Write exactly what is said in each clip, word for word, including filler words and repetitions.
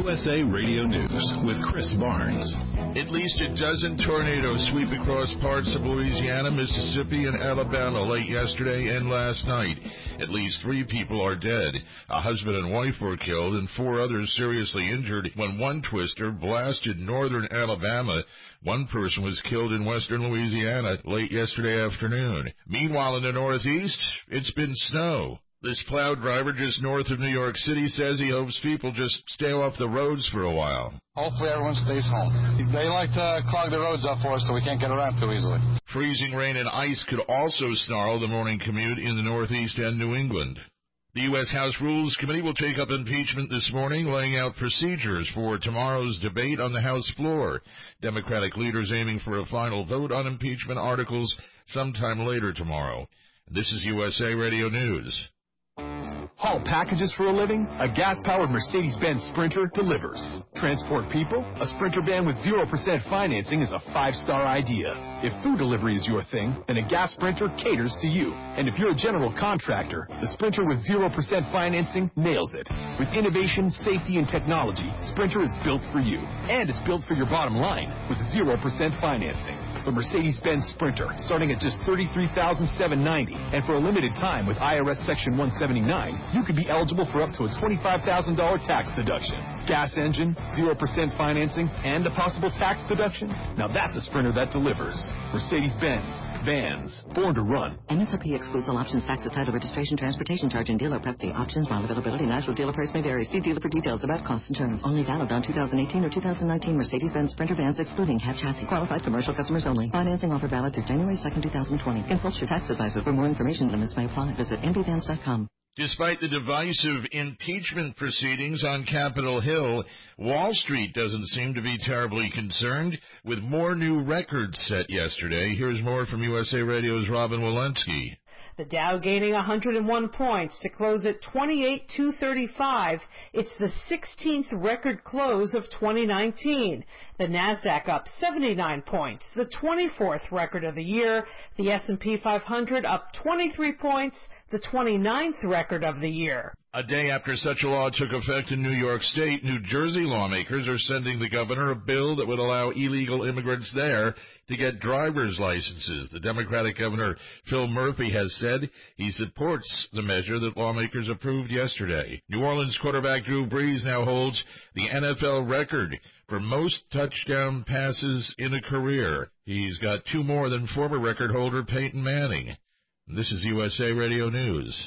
U S A Radio News with Chris Barnes. At least a dozen tornadoes sweep across parts of Louisiana, Mississippi, and Alabama late yesterday and last night. At least three people are dead. A husband and wife were killed and four others seriously injured when one twister blasted northern Alabama. One person was killed in western Louisiana late yesterday afternoon. Meanwhile, in the Northeast, it's been snow. This plow driver just north of New York City says he hopes people just stay off the roads for a while. Hopefully everyone stays home. They like to clog the roads up for us so we can't get around too easily. Freezing rain and ice could also snarl the morning commute in the Northeast and New England. The U S House Rules Committee will take up impeachment this morning, laying out procedures for tomorrow's debate on the House floor. Democratic leaders aiming for a final vote on impeachment articles sometime later tomorrow. This is U S A Radio News. Haul packages for a living? A gas-powered Mercedes-Benz Sprinter delivers. Transport people? A Sprinter van with zero percent financing is a five-star idea. If food delivery is your thing, then a gas Sprinter caters to you. And if you're a general contractor, the Sprinter with zero percent financing nails it. With innovation, safety, and technology, Sprinter is built for you. And it's built for your bottom line with zero percent financing. The Mercedes-Benz Sprinter, starting at just thirty-three thousand seven hundred ninety dollars. And for a limited time with I R S Section one seventy-nine, you could be eligible for up to a twenty-five thousand dollars tax deduction. Gas engine, zero percent financing, and a possible tax deduction? Now that's a Sprinter that delivers. Mercedes-Benz. Vans. Born to run. M S R P excludes all options, taxes, title, registration, transportation charge, and dealer prep fee. Options, while availability, and actual dealer price may vary. See dealer for details about cost and terms. Only valid on two thousand eighteen or two thousand nineteen Mercedes-Benz Sprinter vans excluding cab chassis. Qualified commercial customers only. Financing offer valid through January second, two thousand twenty. Consult your tax advisor for more information. Limits may apply. Visit m b vans dot com. Despite the divisive impeachment proceedings on Capitol Hill, Wall Street doesn't seem to be terribly concerned, with more new records set yesterday. Here's more from U S A Radio's Robin Walensky. The Dow gaining one hundred one points to close at twenty-eight thousand two hundred thirty-five. It's the sixteenth record close of twenty nineteen. The Nasdaq up seventy-nine points, the twenty-fourth record of the year. The S and P five hundred up twenty-three points, the twenty-ninth record of the year. A day after such a law took effect in New York State, New Jersey lawmakers are sending the governor a bill that would allow illegal immigrants there to get driver's licenses. The Democratic Governor Phil Murphy has said he supports the measure that lawmakers approved yesterday. New Orleans quarterback Drew Brees now holds the N F L record for most touchdown passes in a career. He's got two more than former record holder Peyton Manning. This is U S A Radio News.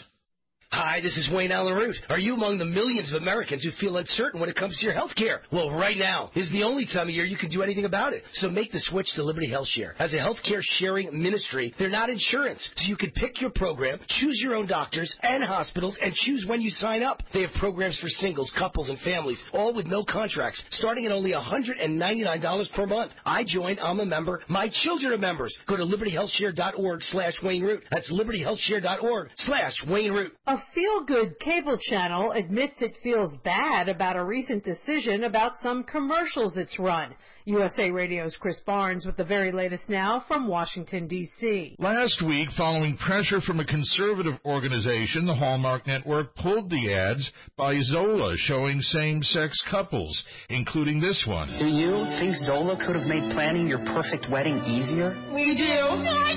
Hi, this is Wayne Allen Root. Are you among the millions of Americans who feel uncertain when it comes to your health care? Well, right now is the only time of year you can do anything about it. So make the switch to Liberty Health Share. As a health care sharing ministry, they're not insurance, so you can pick your program, choose your own doctors and hospitals, and choose when you sign up. They have programs for singles, couples, and families, all with no contracts, starting at only one hundred ninety-nine dollars per month. I joined, I'm a member, my children are members. Go to liberty health share dot org slash Wayne Root. That's liberty health share dot org slash Wayne Root. A feel-good cable channel admits it feels bad about a recent decision about some commercials it's run. U S A Radio's Chris Barnes with the very latest now from Washington, D C Last week, following pressure from a conservative organization, the Hallmark Network pulled the ads by Zola showing same-sex couples, including this one. Do you think Zola could have made planning your perfect wedding easier? We do. I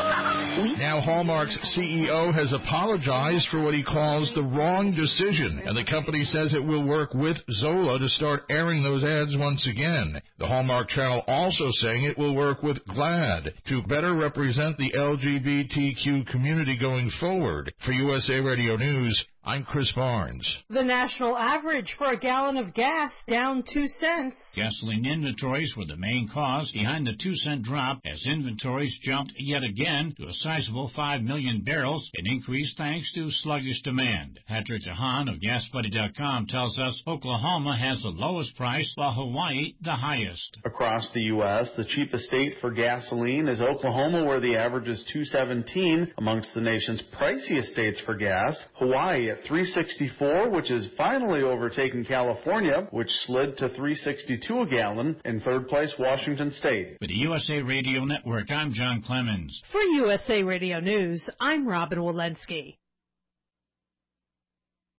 do. Now Hallmark's C E O has apologized for what he calls the wrong decision, and the company says it will work with Zola to start airing those ads once again. The Hallmark Channel also saying it will work with GLAAD to better represent the L G B T Q community going forward. For U S A Radio News, I'm Chris Barnes. The national average for a gallon of gas down two cents. Gasoline inventories were the main cause behind the two-cent drop as inventories jumped yet again to a sizable five million barrels, an increase thanks to sluggish demand. Patrick Jahan of gas buddy dot com tells us Oklahoma has the lowest price while Hawaii the highest. Across the U S, the cheapest state for gasoline is Oklahoma, where the average is two seventeen. Amongst the nation's priciest states for gas, Hawaii at three sixty-four, which is finally overtaken California, which slid to three sixty-two a gallon. In third place, Washington State. For the U S A Radio Network, I'm John Clemens. For U S A Radio News, I'm Robin Walensky.